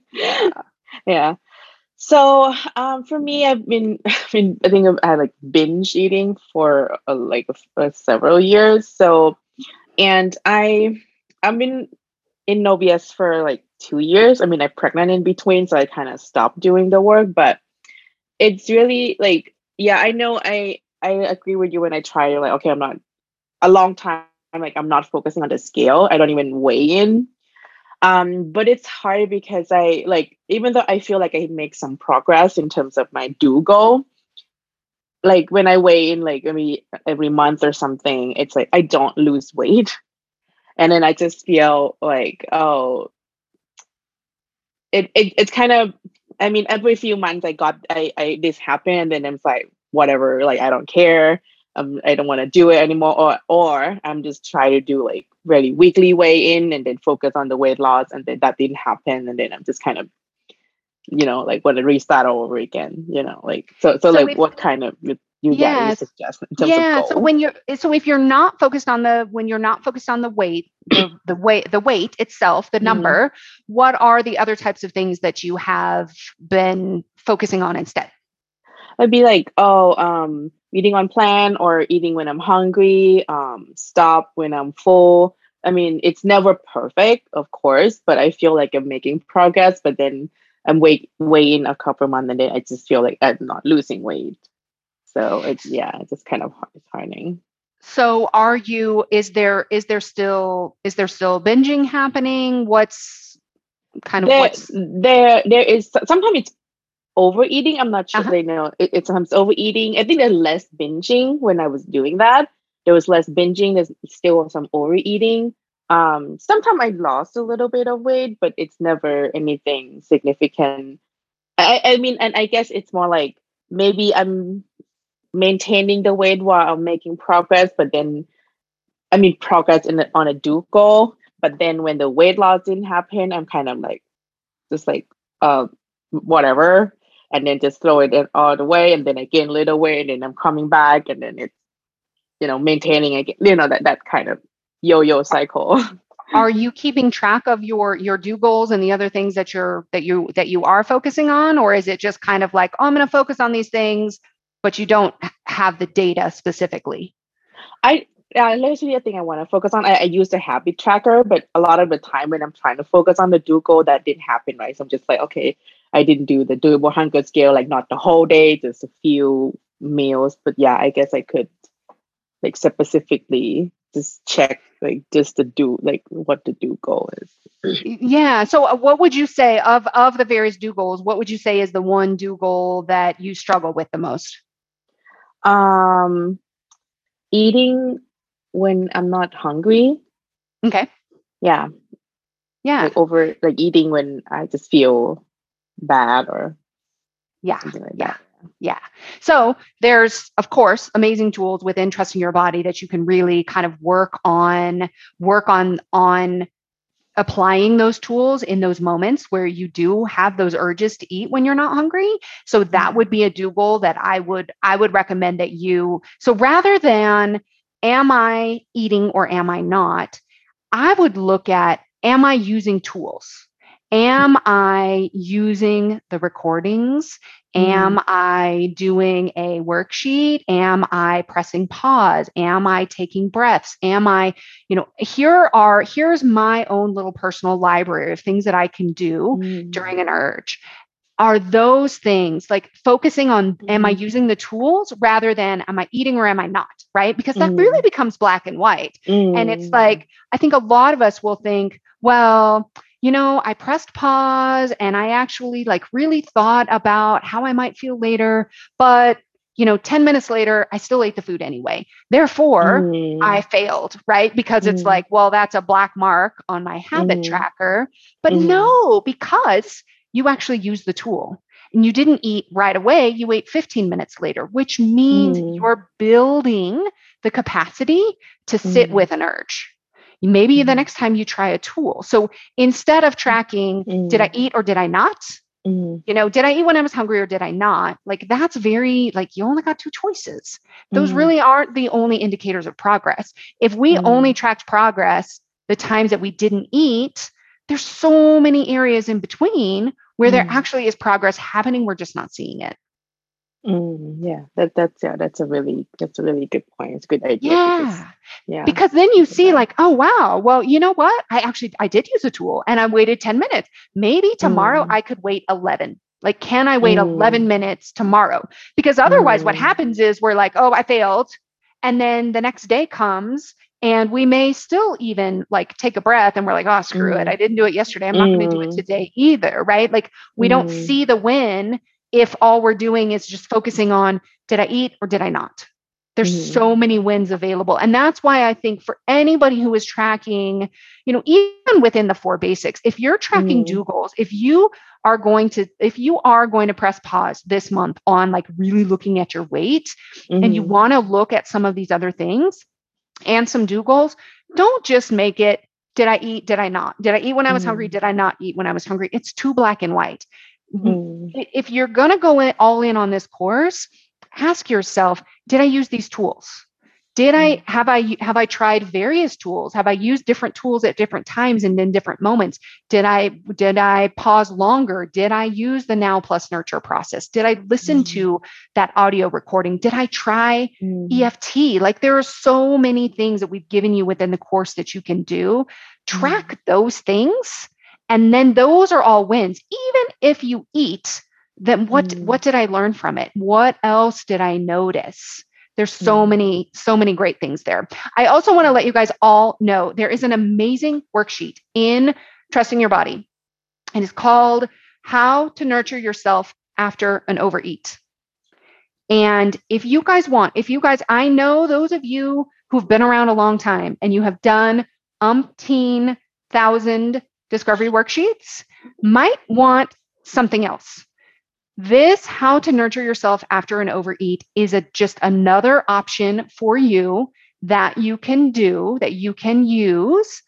Yeah. So for me, I think I had like binge eating for several years. So, and I've been in No BS for like 2 years. I mean, I'm pregnant in between, so I kind of stopped doing the work, but it's really like, yeah, I know I agree with you when I try like, okay, I'm not a long time, like I'm not focusing on the scale. I don't even weigh in. But it's hard because I like, even though I feel like I make some progress in terms of my do goal, like when I weigh in like every month or something, it's like I don't lose weight. And then I just feel like, oh, it's kind of, I mean, every few months I this happened, and then I'm like, whatever, like I don't care. I don't want to do it anymore, or I'm just trying to do like really weekly weigh in and then focus on the weight loss, and then that didn't happen, and then I'm just kind of, like want to restart all over again, like so So like if what kind of you yes, suggest in terms of yeah. So goal? if you're not focused on the weight, the weight itself, the Mm-hmm. number, what are the other types of things that you have been focusing on instead? I'd be like, oh, eating on plan or eating when I'm hungry, stop when I'm full. I mean, it's never perfect, of course, but I feel like I'm making progress. But then I'm weighing a couple of months, and then I just feel like I'm not losing weight. So it's just kind of disheartening. So is there still binging happening? There is sometimes it's overeating. I'm not sure. Uh-huh. It's sometimes overeating. I think there's less binging when I was doing that. There was less binging. There's still some overeating. Sometimes I lost a little bit of weight, but it's never anything significant. I mean, and I guess it's more like maybe I'm maintaining the weight while I'm making progress, but then I mean progress on a do goal. But then when the weight loss didn't happen, I'm kind of like just like uh whatever, and then just throw it in all the way, and then I gain a little weight, and then I'm coming back, and then it's maintaining again, that kind of yo-yo cycle. Are you keeping track of your do goals and the other things that you are focusing on, or is it just kind of like, oh, I'm going to focus on these things, but you don't have the data specifically? I Literally, I think I want to focus on. I use the habit tracker, but a lot of the time when I'm trying to focus on the do goal, that didn't happen, right? So I'm just like, okay, I didn't do the doable hunger scale, like not the whole day, just a few meals. But yeah, I guess I could like specifically just check like just to do like what the do goal is. Yeah. So what would you say of the various do goals? What would you say is the one do goal that you struggle with the most? Um, Eating when I'm not hungry. Okay. Yeah, Yeah. like eating when I just feel bad or Yeah. something like Yeah. that. Yeah. So there's, of course, amazing tools within trusting your body that you can really kind of work on applying those tools in those moments where you do have those urges to eat when you're not hungry. So that would be a do goal that I would recommend that you, so rather than am I eating or am I not, I would look at, am I using tools? Am I using the recordings? Am I doing a worksheet? Am I pressing pause? Am I taking breaths? Am I, here's my own little personal library of things that I can do during an urge. Are those things like focusing on, am I using the tools rather than am I eating or am I not? Right? Because that really becomes black and white. And it's like, I think a lot of us will think, well, I pressed pause and I actually like really thought about how I might feel later, but 10 minutes later, I still ate the food anyway. Therefore, I failed, right? Because it's like, well, that's a black mark on my habit tracker. But no, because you actually used the tool and you didn't eat right away. You ate 15 minutes later, which means you're building the capacity to sit with an urge. Maybe the next time you try a tool. So instead of tracking, did I eat or did I not? Did I eat when I was hungry or did I not? Like that's very like you only got two choices. Those really aren't the only indicators of progress. If we only tracked progress the times that we didn't eat, there's so many areas in between where there actually is progress happening. We're just not seeing it. Yeah, that's a really good point. It's a good idea to just Yeah. yeah Because then you think of see that. like, oh wow, well, you know what? I did use a tool and I waited 10 minutes. Maybe tomorrow Mm, I could wait 11. Like, can I wait 11 mm, minutes tomorrow? Because otherwise what mm, happens is we're like, oh, I failed. And then the next day comes and we may still even like take a breath and we're like, oh, screw it. mm, I didn't do it yesterday. I'm not going to do it mm, today either. Right. Like we don't mm, see the win if all we're doing is just focusing on, did I eat or did I not? There's mm, so many wins available. And that's why I think for anybody who is tracking, even within the 4 basics, if you're tracking mm, do goals, if you are going to press pause this month on like really looking at your weight and you mm, want to look at some of these other things and some do goals, don't just make it, did I eat? Did I not? Did I eat when I was hungry? mm, Did I not eat when I was hungry? It's too black and white. mm, If you're going to go all in on this course, ask yourself, did I use these tools? Did I mm, have I tried various tools? Have I used different tools at different times and in different moments? Did I pause longer? Did I use the now plus nurture process? Did I listen mm, to that audio recording? Did I try mm, EFT? Like there are so many things that we've given you within the course that you can do. mm, Track those things, and then those are all wins. Even if you eat, then what mm, did I learn from it? What else did I notice? There's so mm, many, so many great things there. I also want to let you guys all know there is an amazing worksheet in Trusting Your Body. And it's called How to Nurture Yourself After an Overeat. And I know those of you who've been around a long time and you have done umpteen thousand discovery worksheets might want something else. This How to Nurture Yourself After an Overeat is just another option for you that you can do, that you can use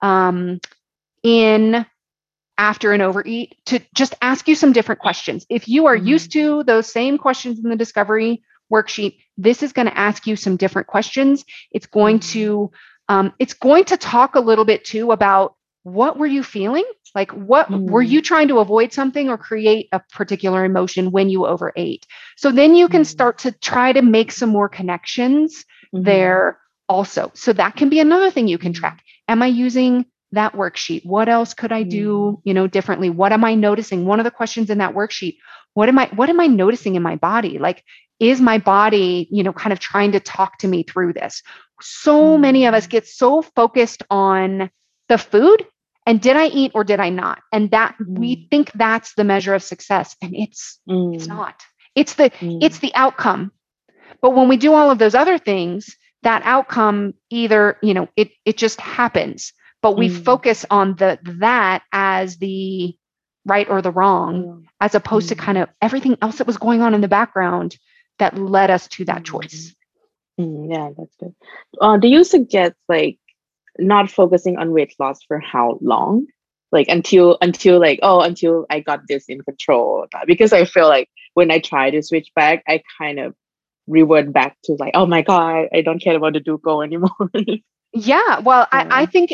in after an overeat to just ask you some different questions. If you are mm, used to those same questions in the discovery worksheet, this is going to ask you some different questions. mm, It's going to talk a little bit too about what were you feeling? Like, what were mm, you trying to avoid something or create a particular emotion when you overate? So then you can mm, start to try to make some more connections mm, there also. So that can be another thing you can mm, track. Am I using that worksheet? What else could I mm, do, differently? What am I noticing? One of the questions in that worksheet, what am I noticing in my body? Like, is my body, kind of trying to talk to me through this? So many of us get so focused on the food and did I eat or did I not? And that we mm, think that's the measure of success. And it's mm, not. It's the outcome. But when we do all of those other things, that outcome either, it just happens. But we mm, focus on that as the right or the wrong, mm, as opposed to mm, kind of everything else that was going on in the background that led us to that mm. choice. Yeah, that's good. Do you suggest like not focusing on weight loss for how long? Like until like until I got this in control. Because I feel like when I try to switch back, I kind of revert back to like, oh my god, I don't care about the do go anymore. Yeah, well, I Yeah. think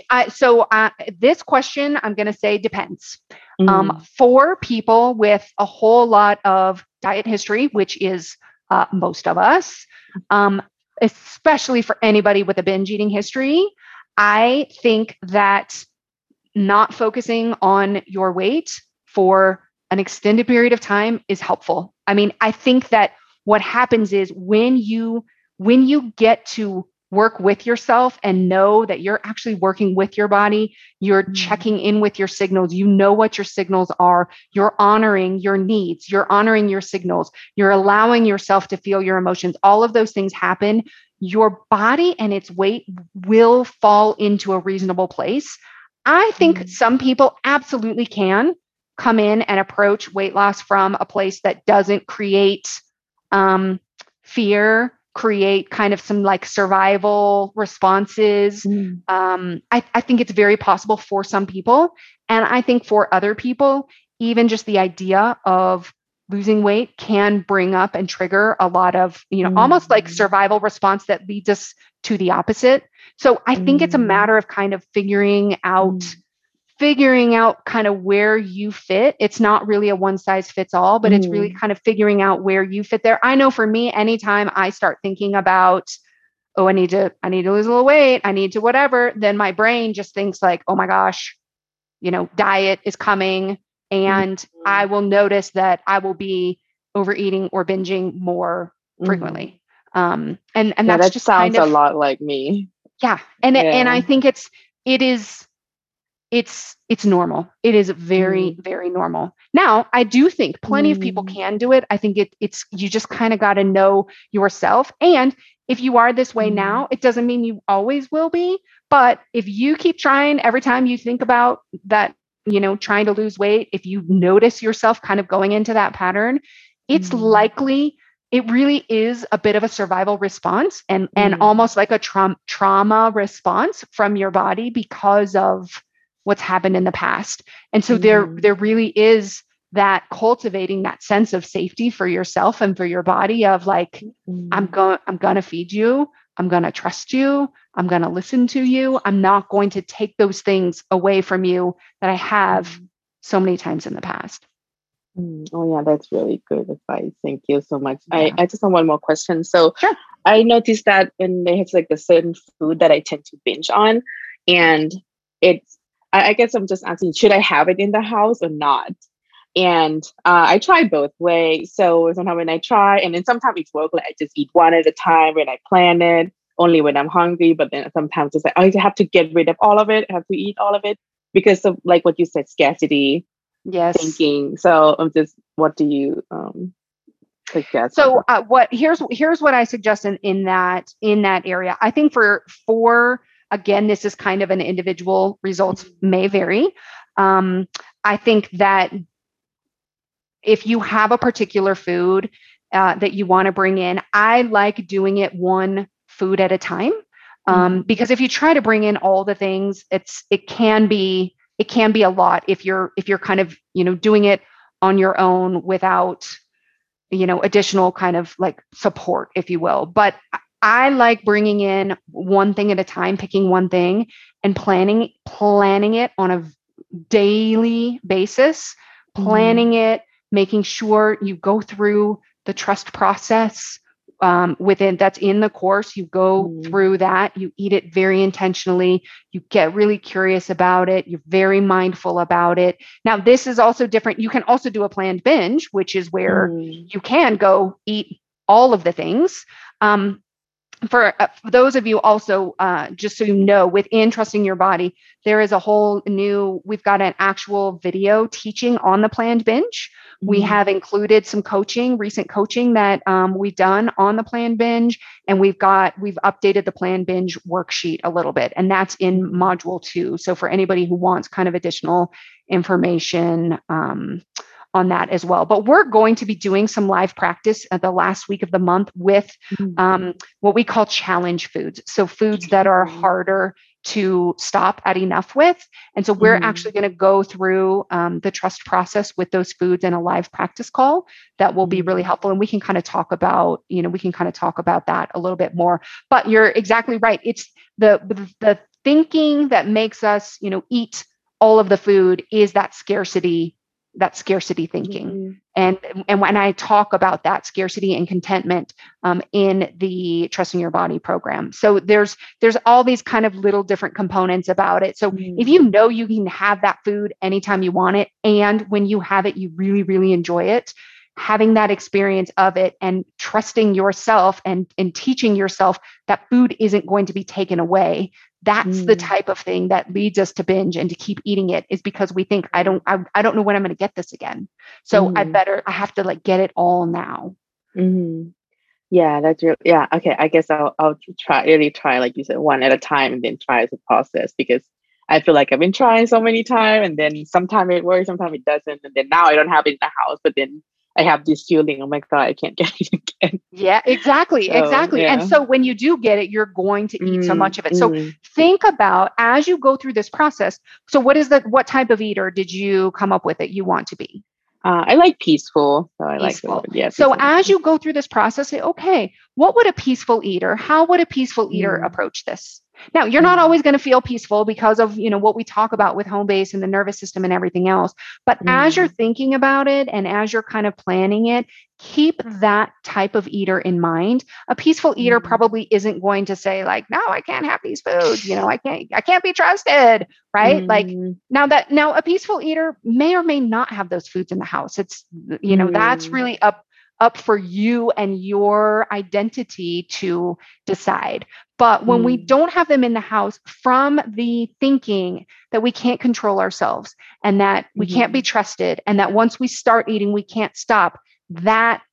this question I'm going to say depends. Mm, For people with a whole lot of diet history, which is most of us, um, especially for anybody with a binge eating history, I think that not focusing on your weight for an extended period of time is helpful. I mean, I think that what happens is when you get to work with yourself and know that you're actually working with your body, you're mm, checking in with your signals, you know what your signals are, you're honoring your needs, you're honoring your signals, you're allowing yourself to feel your emotions. All of those things happen. Your body and its weight will fall into a reasonable place. I think mm, some people absolutely can come in and approach weight loss from a place that doesn't create um, fear, create kind of some like survival responses. mm, I think it's very possible for some people. And I think for other people, even just the idea of losing weight can bring up and trigger a lot of, almost like mm, survival response that leads us to the opposite. So I think it's a mm, matter of kind of figuring out figuring out kind of where you fit. It's not really a one size fits all, but it's really kind of figuring out where you fit there. I know for me, anytime I start thinking about, oh, I need to lose a little weight, I need to whatever, then my brain just thinks like, oh my gosh, diet is coming. And I will notice that I will be overeating or binging more frequently. And that's that just sounds kind of a lot like me. Yeah. And I think it's normal. It is very, very normal. Now, I do think plenty of people can do it. I think it's you just kind of got to know yourself. And if you are this way now, it doesn't mean you always will be. But if you keep trying every time you think about that, trying to lose weight, if you notice yourself kind of going into that pattern, it's likely it really is a bit of a survival response and almost like a trauma response from your body because of what's happened in the past. And so there really is that cultivating that sense of safety for yourself and for your body of like, I'm going to feed you. I'm going to trust you. I'm going to listen to you. I'm not going to take those things away from you that I have so many times in the past. Oh yeah, that's really good advice. Thank you so much. Yeah. I just have one more question. So sure. I noticed that when they have like a certain food that I tend to binge on, and I guess I'm just asking, should I have it in the house or not? And I try both ways. So sometimes when I try, and then sometimes it works, like I just eat one at a time when I plan it, only when I'm hungry. But then sometimes it's like, I have to get rid of all of it. I have to eat all of it because of like what you said, scarcity. Yes. Thinking. So what do you suggest? So here's what I suggest in that area. I think for again, this is kind of an individual, results may vary. I think that if you have a particular food that you want to bring in, I like doing it one food at a time. Because if you try to bring in all the things, it can be a lot if you're kind of, doing it on your own without, additional kind of like support, if you will. But I like bringing in one thing at a time, picking one thing and planning it on a daily basis, planning it, making sure you go through the trust process within that's in the course. You go through that, you eat it very intentionally, you get really curious about it, you're very mindful about it. Now, this is also different. You can also do a planned binge, which is where you can go eat all of the things. For those of you also, just so you know, within Trusting Your Body, there is a whole we've got an actual video teaching on the planned binge. We have included some recent coaching that we've done on the planned binge, and we've updated the planned binge worksheet a little bit, and that's in module 2. So for anybody who wants kind of additional information on that as well. But we're going to be doing some live practice at the last week of the month with what we call challenge foods. So foods that are harder to stop at enough with. And so we're actually going to go through the trust process with those foods in a live practice call that will be really helpful. And we can kind of talk about, that a little bit more. But you're exactly right. It's the thinking that makes us, eat all of the food is that scarcity thinking. And when I talk about that scarcity and contentment in the Trusting Your Body program. So there's all these kind of little different components about it. So if you know you can have that food anytime you want it, and when you have it, you really, really enjoy it, having that experience of it and trusting yourself and teaching yourself that food isn't going to be taken away. That's the type of thing that leads us to binge and to keep eating it, is because we think, I don't know when I'm going to get this again. So I have to like get it all now. Yeah, that's real. Yeah. Okay. I guess I'll really try, like you said, one at a time and then try as a process, because I feel like I've been trying so many times, and then sometimes it works, sometimes it doesn't. And then now I don't have it in the house, but then I have this feeling, oh my God, I can't get it again. Yeah, exactly. Exactly. Yeah. And so when you do get it, you're going to eat so much of it. So think about, as you go through this process, so what type of eater did you come up with that you want to be? I like peaceful. So I like, yeah. So as you go through this process, say, okay, what would a peaceful eater, how would a peaceful eater approach this? Now, you're not always going to feel peaceful because of, what we talk about with home base and the nervous system and everything else. But as you're thinking about it and as you're kind of planning it, keep that type of eater in mind. A peaceful eater probably isn't going to say like, no, I can't have these foods. I can't be trusted. Right. Like now a peaceful eater may or may not have those foods in the house. It's, that's really up for you and your identity to decide. But when we don't have them in the house, from the thinking that we can't control ourselves and that we can't be trusted and that once we start eating, we can't stop, that's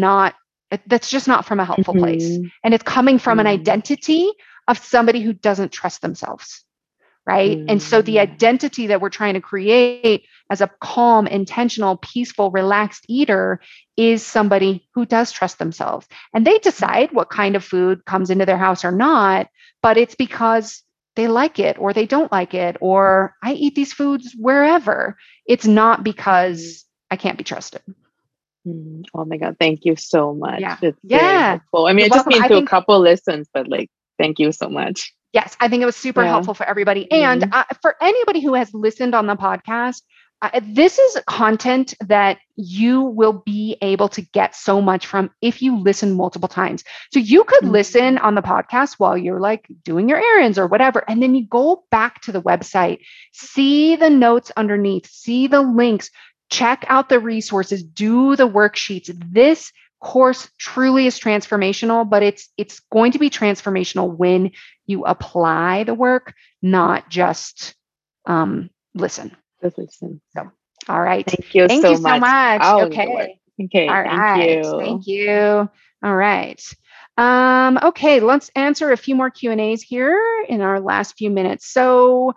just not from a helpful place. And it's coming from an identity of somebody who doesn't trust themselves. Right. And so the identity that we're trying to create as a calm, intentional, peaceful, relaxed eater is somebody who does trust themselves. And they decide what kind of food comes into their house or not, but it's because they like it or they don't like it, or I eat these foods wherever. It's not because I can't be trusted. Oh my God. Thank you so much. Yeah. It's very helpful. I mean, I just been to a couple listens, but like, thank you so much. Yes, I think it was super helpful for everybody. And for anybody who has listened on the podcast, this is content that you will be able to get so much from if you listen multiple times. So you could listen on the podcast while you're like doing your errands or whatever. And then you go back to the website, see the notes underneath, see the links, check out the resources, do the worksheets. This course truly is transformational, but it's going to be transformational when you apply the work, not just listen. Just listen. So, all right. Thank you so much. Okay. Okay. All right. Thank you. All right. Okay. Let's answer a few more Q&As here in our last few minutes. So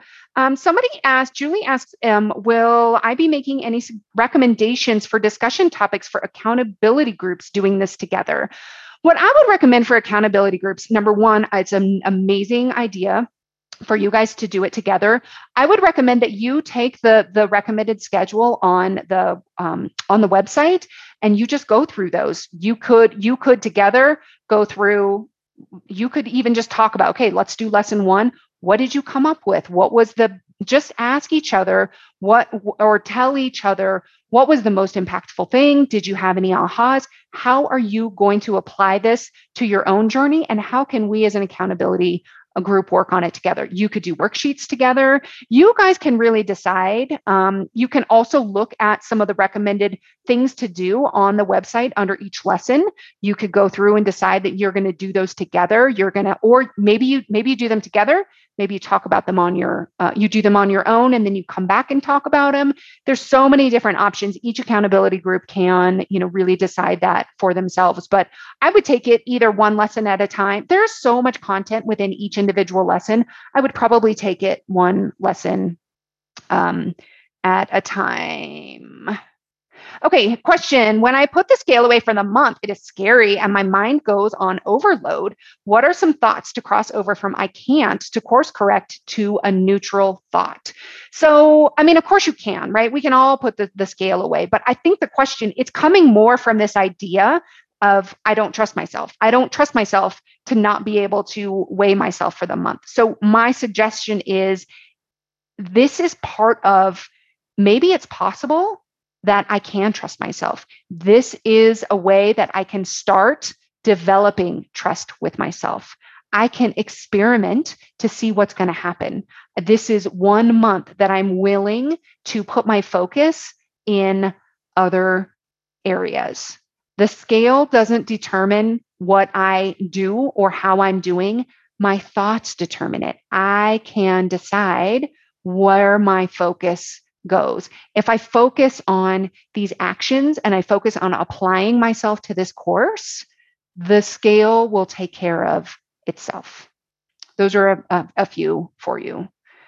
Julie asks, will I be making any recommendations for discussion topics for accountability groups doing this together? What I would recommend for accountability groups, number one, it's an amazing idea for you guys to do it together. I would recommend that you take the recommended schedule on the website and you just go through those. You could together go through. You could even just talk about, okay, let's do lesson 1. What did you come up with? Just ask each other or tell each other what was the most impactful thing? Did you have any ahas? How are you going to apply this to your own journey? And how can we as an accountability group work on it together? You could do worksheets together. You guys can really decide. You can also look at some of the recommended things to do on the website under each lesson. You could go through and decide that you're going to do those together. Or maybe you do them together. Maybe you talk about them you do them on your own, and then you come back and talk about them. There's so many different options. Each accountability group can, really decide that for themselves. But I would take it either one lesson at a time. There's so much content within each individual lesson. I would probably take it one lesson at a time. Okay, question. When I put the scale away for the month, it is scary and my mind goes on overload. What are some thoughts to cross over from I can't to course correct to a neutral thought? So, I mean, of course you can, right? We can all put the scale away, but I think the question, it's coming more from this idea of I don't trust myself. I don't trust myself to not be able to weigh myself for the month. So my suggestion is this is part of, maybe it's possible that I can trust myself. This is a way that I can start developing trust with myself. I can experiment to see what's going to happen. This is 1 month that I'm willing to put my focus in other areas. The scale doesn't determine what I do or how I'm doing. My thoughts determine it. I can decide where my focus goes. If I focus on these actions and I focus on applying myself to this course, the scale will take care of itself. Those are a few for you.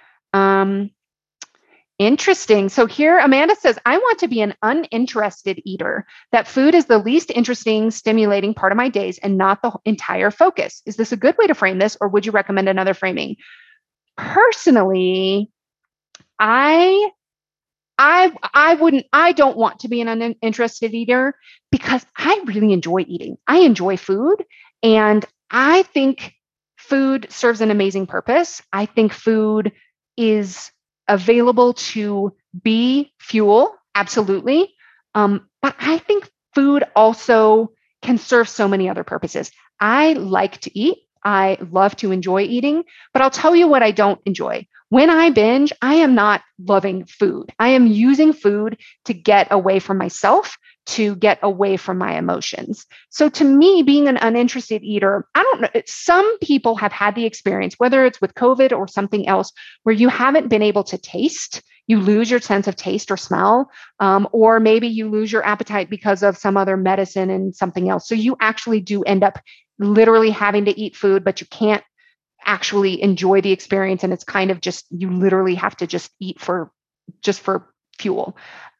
Interesting. So here, Amanda says, I want to be an uninterested eater. That food is the least interesting, stimulating part of my days and not the entire focus. Is this a good way to frame this, or would you recommend another framing? Personally, I don't want to be an uninterested eater because I really enjoy eating. I enjoy food. And I think food serves an amazing purpose. I think food is available to be fuel, absolutely. But I think food also can serve so many other purposes. I like to eat. I love to enjoy eating, but I'll tell you what I don't enjoy. When I binge, I am not loving food. I am using food to get away from myself, to get away from my emotions. So to me, being an uninterested eater, I don't know, some people have had the experience, whether it's with COVID or something else, where you haven't been able to taste. You lose your sense of taste or smell, or maybe you lose your appetite because of some other medicine and something else. So you actually do end up literally having to eat food, but you can't actually enjoy the experience. And it's kind of just, you literally have to just eat for fuel.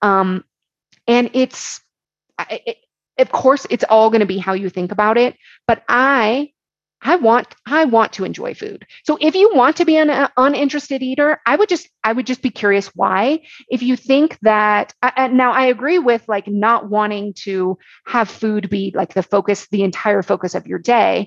And it, of course, it's all going to be how you think about it. But I want to enjoy food. So if you want to be an uninterested eater, I would just be curious why. If you think that now I agree with like not wanting to have food be like the entire focus of your day.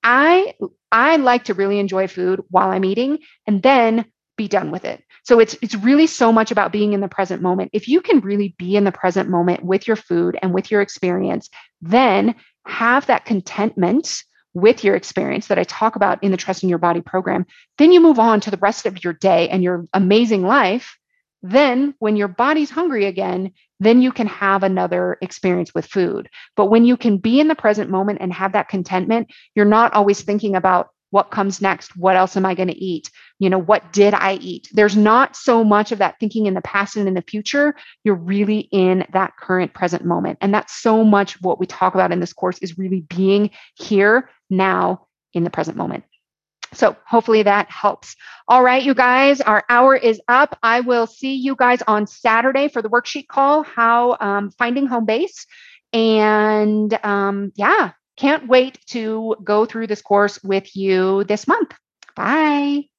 I like to really enjoy food while I'm eating and then be done with it. So it's really so much about being in the present moment. If you can really be in the present moment with your food and with your experience, then have that contentment with your experience that I talk about in the Trusting Your Body program, then you move on to the rest of your day and your amazing life. Then when your body's hungry again, then you can have another experience with food. But when you can be in the present moment and have that contentment, you're not always thinking about what comes next. What else am I going to eat? What did I eat? There's not so much of that thinking in the past and in the future. You're really in that current present moment. And that's so much what we talk about in this course is really being here now in the present moment. So hopefully that helps. All right, you guys, our hour is up. I will see you guys on Saturday for the worksheet call, how finding home base. And yeah, can't wait to go through this course with you this month. Bye.